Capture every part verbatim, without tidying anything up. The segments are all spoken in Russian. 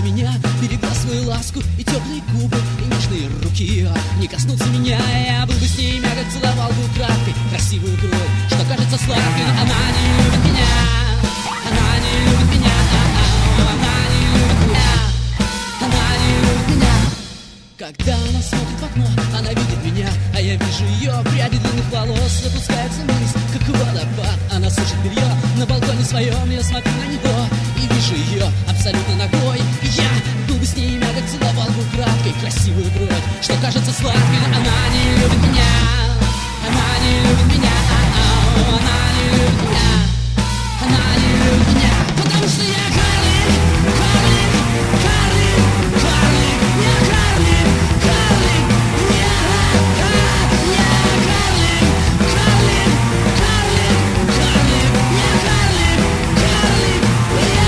меня, берегла свою ласку и теплые губы, и нежные руки. Не коснуться меня, я был бы с ней мягок, целовал бы украдкой красивую грудь, что кажется сладкой, но она не любит меня. Она не любит меня, она не любит меня, она не любит меня. Когда она смотрит в окно, она видит меня, а я вижу ее. Пряди длинных волос опускаются вниз, как водопад. Она сушит белье на балконе своем, я смотрю на него и вижу ее абсолютно нагой. Я был бы с ней мягок, целовал бы украдкой красивую грудь, что кажется сладкой, но она не любит меня. Она не любит меня, она не любит меня, она не любит меня, потому что я Карлик, Карлик, Карлик, Карлик, я Карлик, Карлик, я, я Карлик, Карлик, Карлик, Карлик, я Карлик, Карлик, я.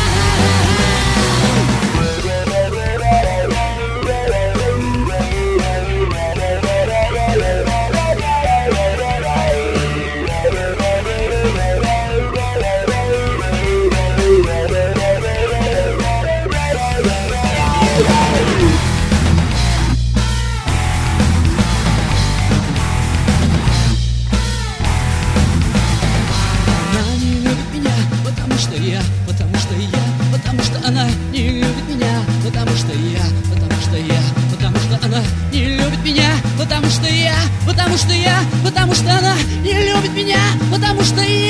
Потому что я, потому что она не любит меня, потому что я, потому что я, потому что она не любит меня, потому что я, потому что я, потому что она не любит меня, потому что я.